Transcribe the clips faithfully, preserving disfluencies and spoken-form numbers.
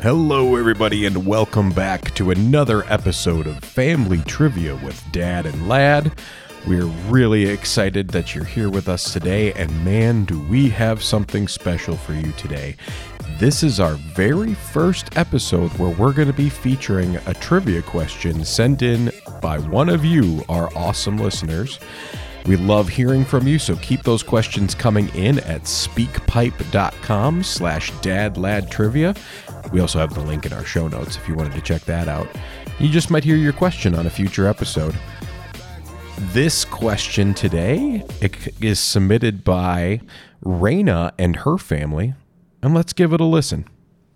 Hello, everybody, and welcome back to another episode of Family Trivia with Dad and Lad. We're really excited that you're here with us today, and man, do we have something special for you today. This is our very first episode where we're going to be featuring a trivia question sent in by one of you, our awesome listeners. We love hearing from you, so keep those questions coming in at speakpipe.com slash dadladtrivia. We also have the link in our show notes if you wanted to check that out. You just might hear your question on a future episode. This question today is submitted by Raina and her family, and let's give it a listen.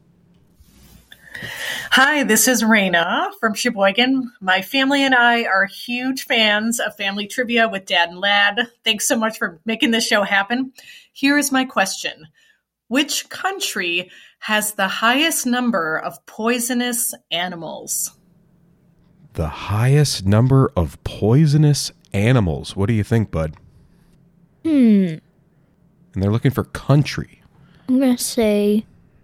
Hi, this is Raina from Sheboygan. My family and I are huge fans of Family Trivia with Dad and Lad. Thanks so much for making this show happen. Here is my question. Which country has the highest number of poisonous animals? The highest number of poisonous animals. What do you think, bud? Hmm. And they're looking for country. I'm going to say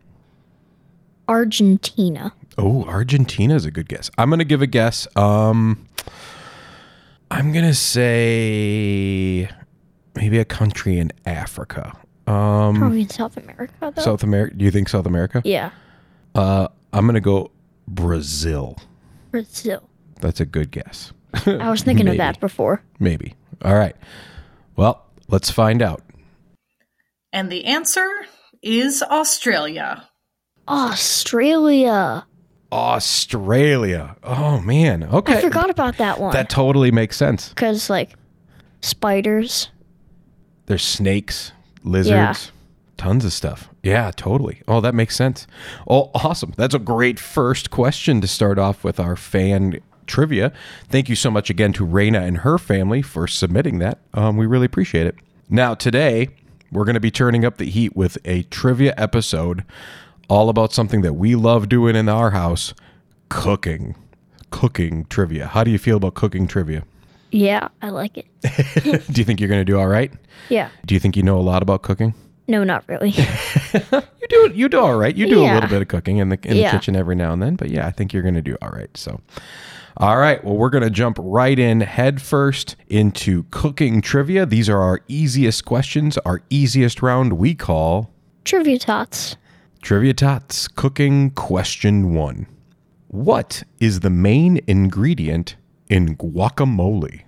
Argentina. Oh, Argentina is a good guess. I'm going to give a guess. Um, I'm going to say maybe a country in Africa. Um, Probably in South America, though. South America? Do you think South America? Yeah. Uh, I'm going to go Brazil. Brazil. That's a good guess. I was thinking of that before. Maybe. All right. Well, let's find out. And the answer is Australia. Australia. Australia. Oh, man. Okay. I forgot about that one. That totally makes sense. Because, like, spiders. There's snakes, lizards, Yeah. tons of stuff. Yeah, totally. Oh, that makes sense. Oh, awesome. That's a great first question to start off with our fan trivia. Thank you so much again to Raina and her family for submitting that. Um, we really appreciate it. Now, today, we're going to be turning up the heat with a trivia episode all about something that we love doing in our house, cooking. Cooking trivia. How do you feel about cooking trivia? Yeah, I like it. Do you think you're going to do all right? Yeah. Do you think you know a lot about cooking? No, not really. You do you do all right. You do a Yeah. little bit of cooking in the in Yeah. the kitchen every now and then, but yeah, I think you're going to do all right. So, all right. Well, we're going to jump right in head first into cooking trivia. These are our easiest questions, our easiest round we call Trivia tots. Trivia Tots. Cooking question one. What is the main ingredient in guacamole?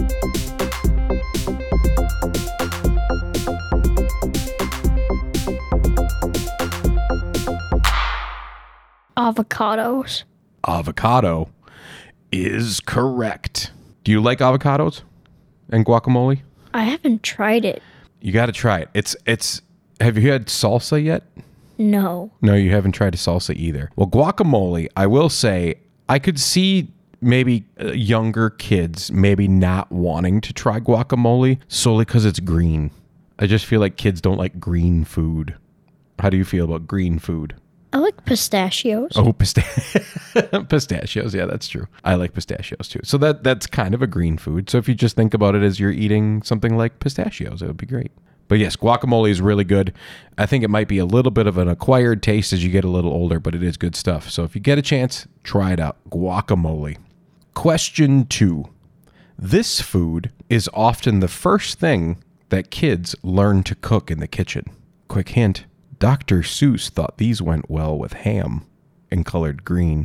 Avocados. Avocado is correct. Do you like avocados and guacamole? I haven't tried it. You got to try it. It's it's. Have you had salsa yet? No. No, you haven't tried a salsa either. Well, guacamole, I will say, I could see maybe uh, younger kids maybe not wanting to try guacamole solely because it's green. I just feel like kids don't like green food. How do you feel about green food? I like pistachios. Oh, pista- pistachios. Yeah, that's true. I like pistachios too. So that that's kind of a green food. So if you just think about it as you're eating something like pistachios, it would be great. But yes, guacamole is really good. I think it might be a little bit of an acquired taste as you get a little older, but it is good stuff. So if you get a chance, try it out. Guacamole. Question two. This food is often the first thing that kids learn to cook in the kitchen. Quick hint. Doctor Seuss thought these went well with ham and colored green.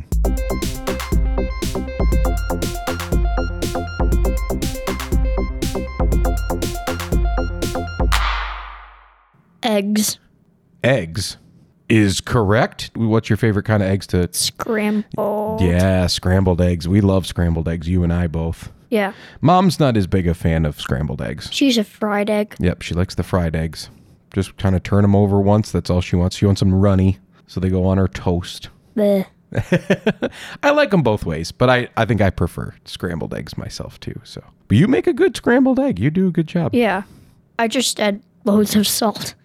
Eggs. Eggs is correct. What's your favorite kind of eggs to... Scrambled. Yeah, scrambled eggs. We love scrambled eggs. You and I both. Yeah. Mom's not as big a fan of scrambled eggs. She's a fried egg. Yep, she likes the fried eggs. Just kind of turn them over once. That's all she wants. She wants them runny, so they go on her toast. Bleh. I like them both ways, but I, I think I prefer scrambled eggs myself too. So, but you make a good scrambled egg. You do a good job. Yeah. I just add loads of salt.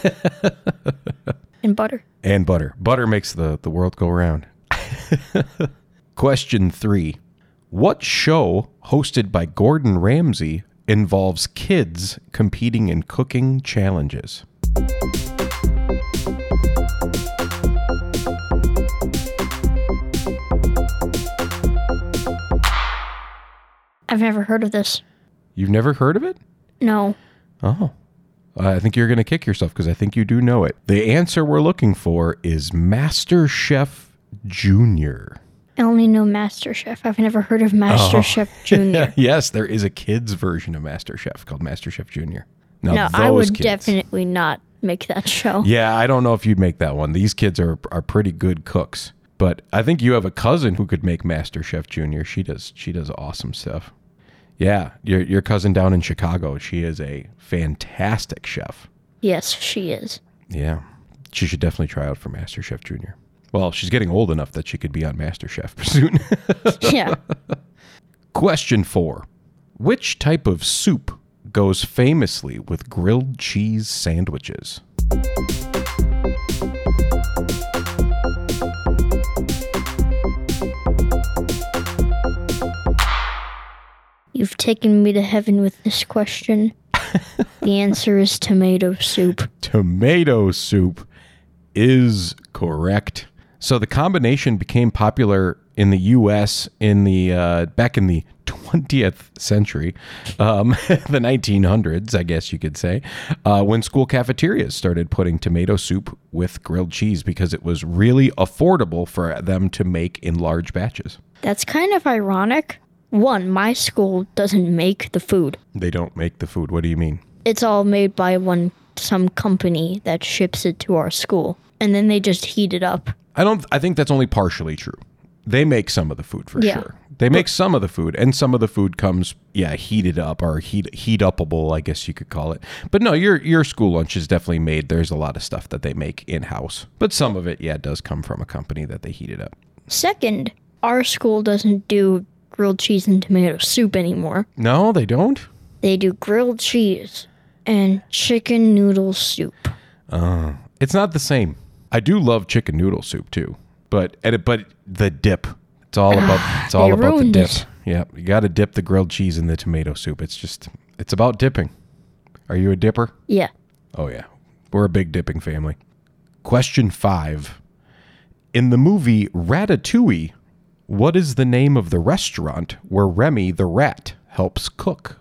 And butter. And butter. Butter makes the, the world go round. Question three. What show hosted by Gordon Ramsay involves kids competing in cooking challenges? I've never heard of this. You've never heard of it? No. Oh. I think you're going to kick yourself because I think you do know it. The answer we're looking for is MasterChef Junior. I only know MasterChef. I've never heard of MasterChef Oh. Junior. Yes, there is a kids version of MasterChef called MasterChef Junior. Now, No, I would kids, definitely not make that show. Yeah, I don't know if you'd make that one. These kids are are pretty good cooks. But I think you have a cousin who could make MasterChef Junior. She does she does awesome stuff. Yeah, your your cousin down in Chicago, she is a fantastic chef. Yes, she is. Yeah. She should definitely try out for MasterChef Junior. Well, she's getting old enough that she could be on MasterChef soon. Yeah. Question four. Which type of soup goes famously with grilled cheese sandwiches? You've taken me to heaven with this question. The answer is tomato soup. Tomato soup is correct. So the combination became popular in the U S in the uh, back in the twentieth century, um, the nineteen hundreds, I guess you could say, uh, when school cafeterias started putting tomato soup with grilled cheese because it was really affordable for them to make in large batches. That's kind of ironic. One, my school doesn't make the food. They don't make the food. What do you mean? It's all made by one some company that ships it to our school, and then they just heat it up. I don't. I think that's only partially true. They make some of the food for Yeah. sure. They make some of the food, and some of the food comes, yeah, heated up or heat heat upable, I guess you could call it. But no, your your school lunch is definitely made. There's a lot of stuff that they make in house, but some of it, yeah, does come from a company that they heated up. Second, our school doesn't do grilled cheese and tomato soup anymore. No, they don't. They do grilled cheese and chicken noodle soup. Uh, it's not the same. I do love chicken noodle soup too, but and it, but the dip. It's all about. It's all They about the ruined dip. it. Yeah, you got to dip the grilled cheese in the tomato soup. It's just. It's about dipping. Are you a dipper? Yeah. Oh, yeah. We're a big dipping family. Question five. In the movie Ratatouille, what is the name of the restaurant where Remy the rat helps cook?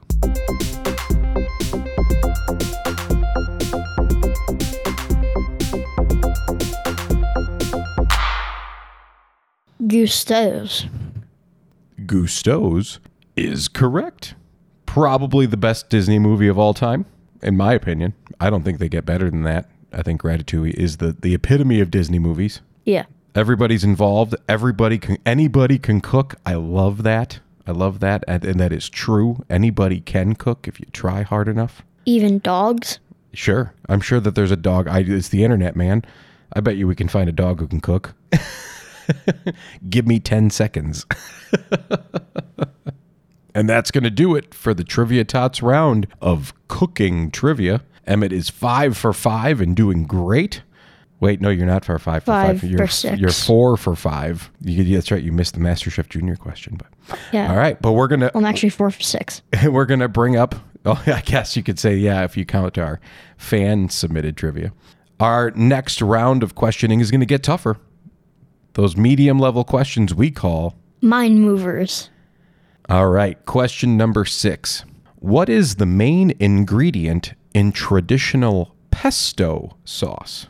Gusteau's. Gusteau's is correct. Probably the best Disney movie of all time, in my opinion. I don't think they get better than that. I think Ratatouille is the, the epitome of Disney movies. Yeah. Everybody's involved. Everybody can, anybody can cook. I love that. I love that. And, and that is true. Anybody can cook if you try hard enough. Even dogs. Sure. I'm sure that there's a dog. I, it's the internet, man. I bet you we can find a dog who can cook. Give me ten seconds. And that's going to do it for the Trivia Tots round of cooking trivia. Emmett is five for five and doing great. Wait, no, you're not for five for Five five. You're, for six. You're four for five. You, that's right. You missed the MasterChef Junior question, but Yeah. all right. But we're gonna Well, I'm actually four for six. we're gonna bring up. Oh, I guess you could say yeah if you count our fan submitted trivia. Our next round of questioning is going to get tougher. Those medium level questions we call Mind movers. All right, question number six. What is the main ingredient in traditional pesto sauce?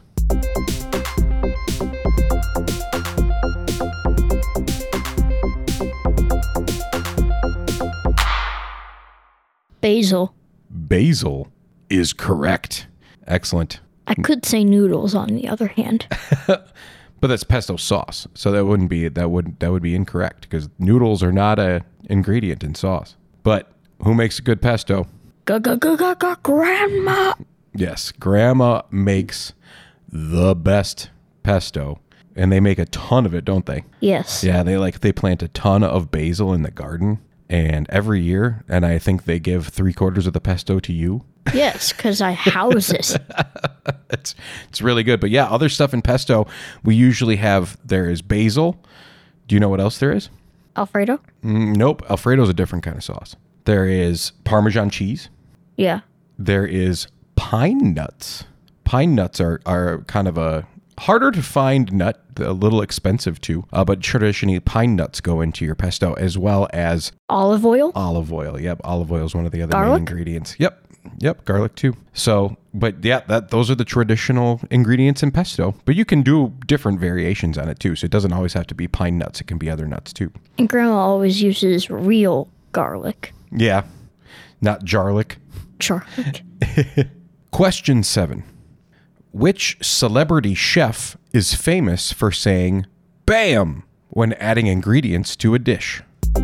Basil. Basil is correct. Excellent. I could say noodles on the other hand. But that's pesto sauce, so that wouldn't be that would that would be incorrect because noodles are not a ingredient in sauce. But who makes a good pesto? Grandma. Yes, Grandma makes the best pesto, and they make a ton of it, don't they? Yes. Yeah, they like they plant a ton of basil in the garden, and every year, and I think they give three quarters of the pesto to you. Yes, because I house it. it's it's really good. But yeah, other stuff in pesto, we usually have, there is basil. Do you know what else there is? Alfredo? Mm, nope. Alfredo's a different kind of sauce. There is Parmesan cheese. Yeah. There is pine nuts. Pine nuts are, are kind of a, Harder to find nut, a little expensive too, uh, but traditionally pine nuts go into your pesto as well as Olive oil? olive oil. Yep, olive oil is one of the other Garlic? main ingredients. Yep. Yep, garlic too. So, but yeah, that those are the traditional ingredients in pesto. But you can do different variations on it too. So it doesn't always have to be pine nuts. It can be other nuts too. And Grandma always uses real garlic. Yeah, not jarlic. Garlic. Question seven. Which celebrity chef is famous for saying "bam" when adding ingredients to a dish?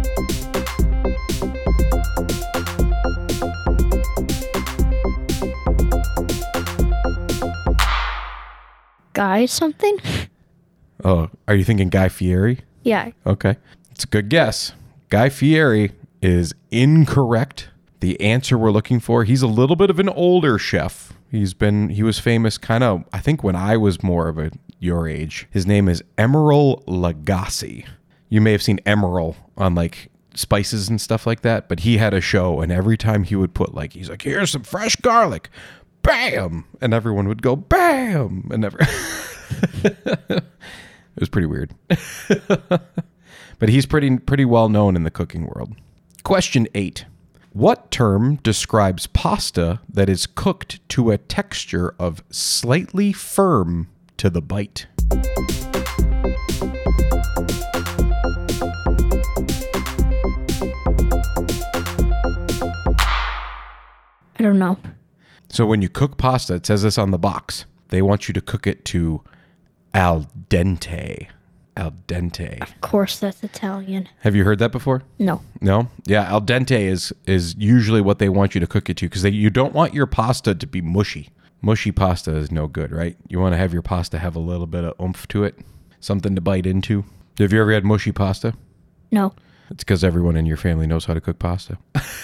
Guy something? Oh, are you thinking Guy Fieri? Yeah. Okay. It's a good guess. Guy Fieri is incorrect. The answer we're looking for, he's a little bit of an older chef. He's been, he was famous kind of, I think when I was more of a your age. His name is Emeril Lagasse. You may have seen Emeril on like spices and stuff like that, but he had a show and every time he would put like, he's like, here's some fresh garlic. Bam! And everyone would go, bam! And never. It was pretty weird. But he's pretty pretty well known in the cooking world. Question eight. What term describes pasta that is cooked to a texture of slightly firm to the bite? I don't know. So when you cook pasta, it says this on the box. They want you to cook it to al dente. Al dente. Of course, that's Italian. Have you heard that before? No. No? Yeah, al dente is is usually what they want you to cook it to because you don't want your pasta to be mushy. Mushy pasta is no good, right? You want to have your pasta have a little bit of oomph to it, something to bite into. Have you ever had mushy pasta? No. It's because everyone in your family knows how to cook pasta.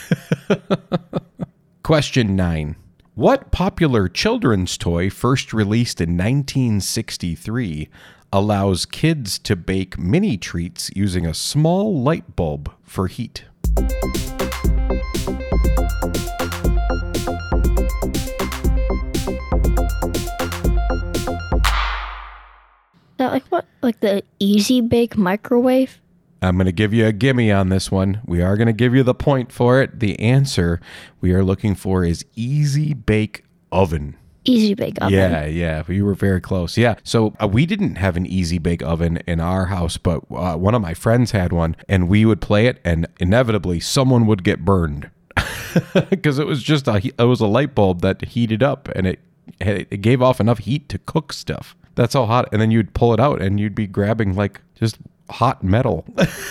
Question nine. What popular children's toy, first released in nineteen sixty-three, allows kids to bake mini treats using a small light bulb for heat? That like what? Like the Easy Bake Microwave? I'm going to give you a gimme on this one. We are going to give you the point for it. The answer we are looking for is Easy Bake Oven. Easy Bake Oven. Yeah, yeah. You were very close. Yeah. So uh, we didn't have an Easy Bake Oven in our house, but uh, one of my friends had one, and we would play it, and inevitably someone would get burned because it was just a it was a light bulb that heated up, and it it gave off enough heat to cook stuff. That's how hot. And then you'd pull it out, and you'd be grabbing like just hot metal.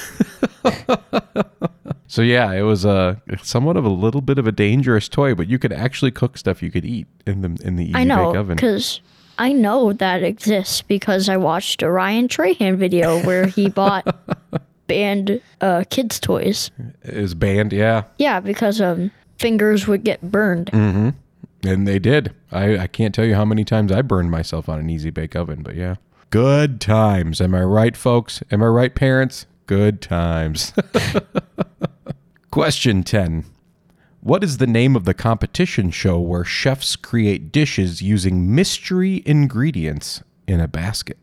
So yeah, it was a somewhat of a little bit of a dangerous toy, but you could actually cook stuff you could eat in the in the Easy I know, Bake Oven. because I know that exists because I watched a Ryan Trahan video where he bought banned uh, kids' toys. Is banned, yeah. Yeah, because um, fingers would get burned. Mm-hmm. And they did. I, I can't tell you how many times I burned myself on an Easy Bake Oven, but yeah. Good times. Am I right, folks? Am I right, parents? Good times. Question ten. What is the name of the competition show where chefs create dishes using mystery ingredients in a basket?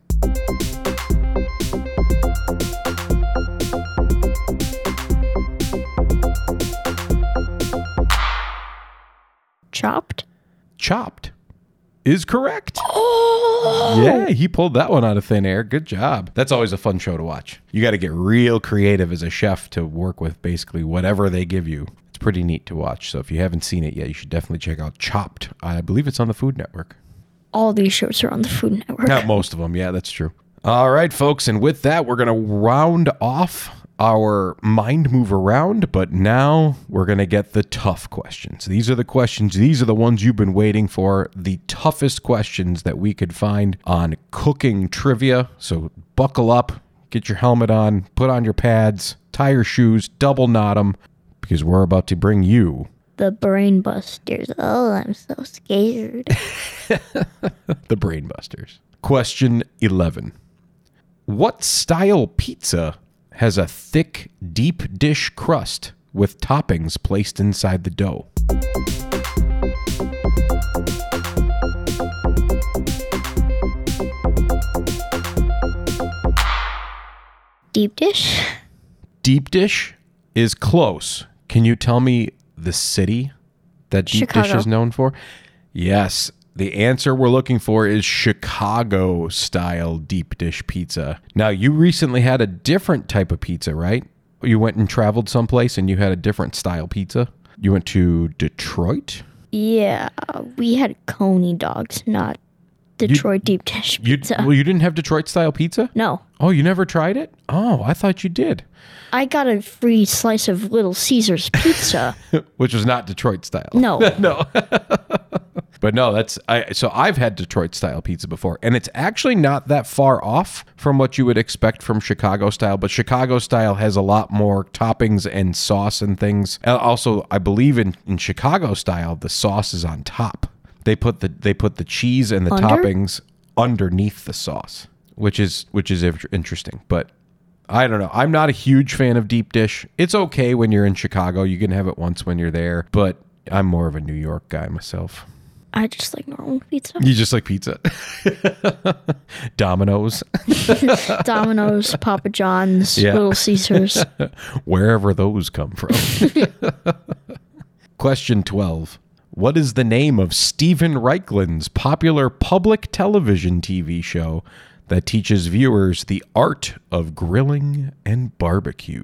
Chopped? Chopped is correct. Oh! Yeah, he pulled that one out of thin air. Good job. That's always a fun show to watch. You got to get real creative as a chef to work with basically whatever they give you. It's pretty neat to watch. So if you haven't seen it yet, you should definitely check out Chopped. I believe it's on the Food Network. All these shows are on the Food Network. Not most of them. Yeah, that's true. All right, folks. And with that, we're going to round off our mind move around, but now we're going to get the tough questions. These are the questions, these are the ones you've been waiting for, the toughest questions that we could find on cooking trivia. So buckle up, get your helmet on, put on your pads, tie your shoes, double knot them, because we're about to bring you the Brain Busters. Oh, I'm so scared. the Brain Busters. Question eleven. What style pizza has a thick, deep dish crust with toppings placed inside the dough? Deep dish? Deep dish is close. Can you tell me the city that deep Chicago. dish is known for? Yes. The answer we're looking for is Chicago-style deep dish pizza. Now, you recently had a different type of pizza, right? You went and traveled someplace and you had a different style pizza. You went to Detroit? Yeah, we had Coney dogs, not Detroit deep dish You, pizza. well, you didn't have Detroit-style pizza? No. Oh, you never tried it? Oh, I thought you did. I got a free slice of Little Caesars pizza. Which was not Detroit style. No. No. But no, that's I so I've had Detroit style pizza before, and it's actually not that far off from what you would expect from Chicago style, but Chicago style has a lot more toppings and sauce and things. And also, I believe in, in Chicago style, the sauce is on top. They put the they put the cheese and the Under? toppings underneath the sauce, which is which is interesting, but I don't know. I'm not a huge fan of deep dish. It's okay when you're in Chicago. You can have it once when you're there, but I'm more of a New York guy myself. I just like normal pizza. You just like pizza. Domino's. Domino's, Papa John's, Yeah. Little Caesars. Wherever those come from. Question twelve. What is the name of Steven Reichlein's popular public television T V show that teaches viewers the art of grilling and barbecue?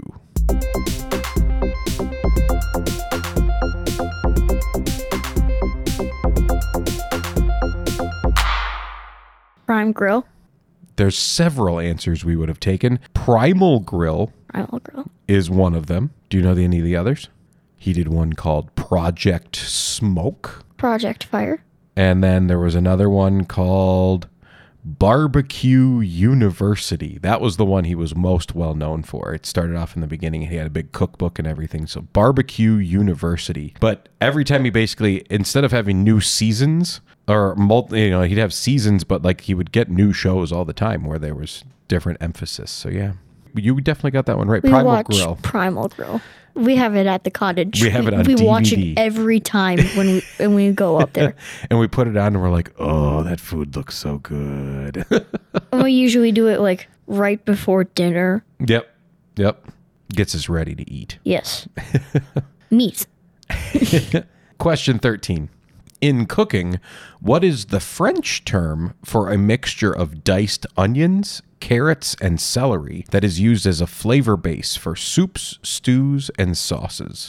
Prime Grill. There's several answers we would have taken. Primal Grill Primal Grill. is one of them. Do you know the, any of the others? He did one called Project Smoke. Project Fire. And then there was another one called Barbecue University. That was the one he was most well known for. It started off in the beginning. He had a big cookbook and everything. So Barbecue University. But every time he basically, instead of having new seasons or multi, you know, he'd have seasons, but like he would get new shows all the time where there was different emphasis. So yeah, you definitely got that one right. We Primal watch Grill. Primal Grill. We have it at the cottage. We have it on We D V D. watch it every time when we when we go up there. And we put it on and we're like, oh, that food looks so good. And we usually do it like right before dinner. Yep. Yep. Gets us ready to eat. Yes. Meat. Question thirteen. In cooking, what is the French term for a mixture of diced onions, carrots, and celery that is used as a flavor base for soups, stews, and sauces?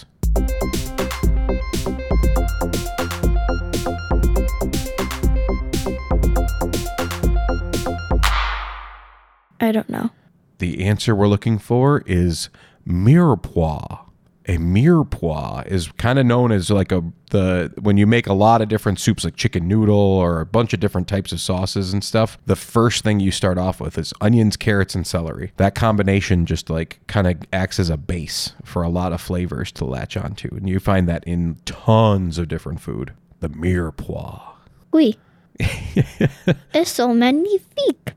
I don't know. The answer we're looking for is mirepoix. A mirepoix is kind of known as like a the when you make a lot of different soups like chicken noodle or a bunch of different types of sauces and stuff. The first thing you start off with is onions, carrots, and celery. That combination just like kind of acts as a base for a lot of flavors to latch onto, and you find that in tons of different food. The mirepoix. Oui. Es so magnifique.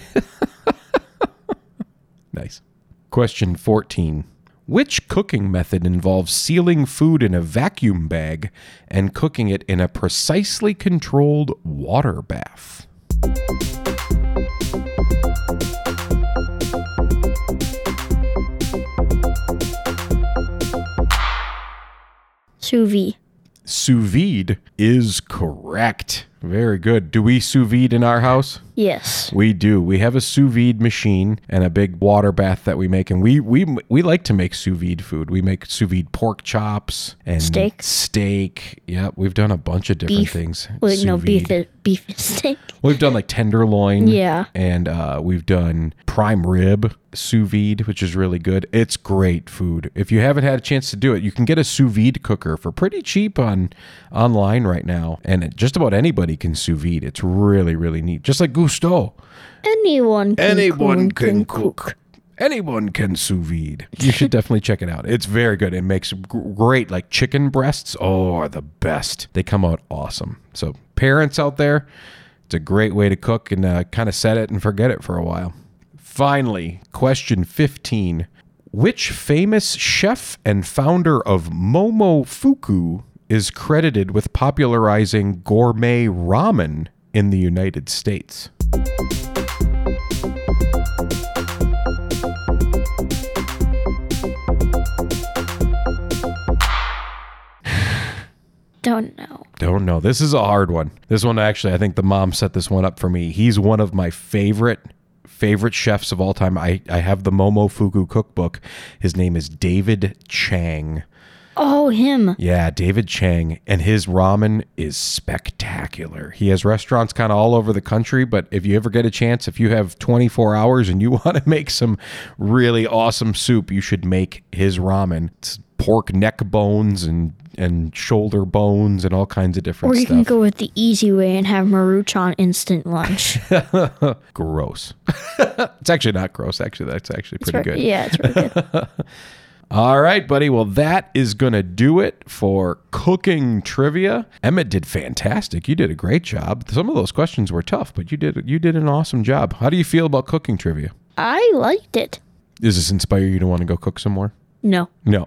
Nice. Question fourteen. Which cooking method involves sealing food in a vacuum bag and cooking it in a precisely controlled water bath? Sous vide. Sous vide is correct. Very good. Do we sous vide in our house? Yes. We do. We have a sous vide machine and a big water bath that we make, and we we we like to make sous vide food. We make sous vide pork chops and Steak. Steak. Yep, we've done a bunch of different Beef. things. Wait, Sous no, beef, vide. beef steak. We've done like tenderloin. Yeah. And uh, we've done prime rib sous vide, which is really good. It's great food. If you haven't had a chance to do it, you can get a sous vide cooker for pretty cheap on online right now, and it, just about anybody can sous vide. It's really really neat. Just like Gusteau. Anyone can Anyone cook, can cook. Anyone can sous vide. You should definitely check it out. It's very good. It makes gr- great, like chicken breasts. Oh, are the best. They come out awesome. So parents out there, it's a great way to cook and uh, kind of set it and forget it for a while. Finally, question fifteen. Which famous chef and founder of Momofuku is credited with popularizing gourmet ramen in the United States? Don't know. Don't know. This is a hard one. This one, actually, I think the mom set this one up for me. He's one of my favorite favorite chefs of all time. I, I have the Momofuku cookbook. His name is David Chang. Oh, him. Yeah, David Chang. And his ramen is spectacular. He has restaurants kind of all over the country, but if you ever get a chance, if you have twenty-four hours and you want to make some really awesome soup, you should make his ramen. It's pork neck bones and and shoulder bones and all kinds of different Or you stuff. can go with the easy way and have Maruchan instant lunch. Gross. It's actually not gross. Actually, that's actually pretty It's re- good. Yeah, it's really good. All right, buddy. Well, that is going to do it for cooking trivia. Emmett did fantastic. You did a great job. Some of those questions were tough, but you did you did an awesome job. How do you feel about cooking trivia? I liked it. Does this inspire you to want to go cook some more? No. No.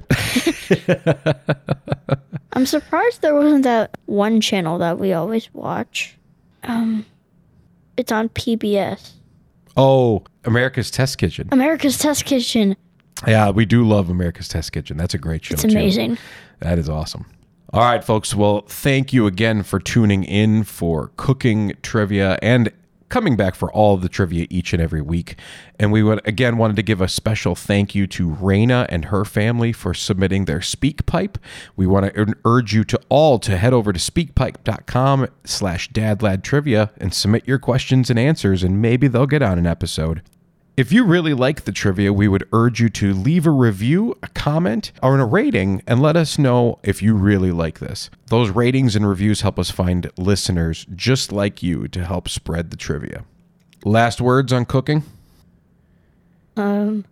I'm surprised there wasn't that one channel that we always watch. Um, it's on P B S. Oh, America's Test Kitchen. America's Test Kitchen. Yeah, we do love America's Test Kitchen. That's a great show, It's too. amazing. That is awesome. All right, folks. Well, thank you again for tuning in for cooking trivia and coming back for all of the trivia each and every week. And we would again wanted to give a special thank you to Raina and her family for submitting their SpeakPipe. We want to urge you to all to head over to speakpipe.com slash dadladtrivia and submit your questions and answers, and maybe they'll get on an episode. If you really like the trivia, we would urge you to leave a review, a comment, or a rating and let us know if you really like this. Those ratings and reviews help us find listeners just like you to help spread the trivia. Last words on cooking? Um,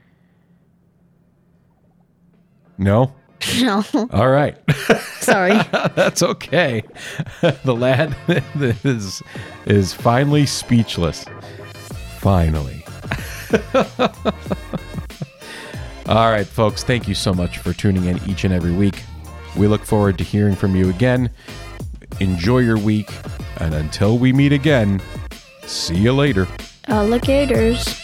No? no. All right. Sorry. That's okay. The lad is, is finally speechless. Finally. All right, folks, thank you so much for tuning in each and every week. We look forward to hearing from you again. Enjoy your week, and until we meet again, see you later. Alligators.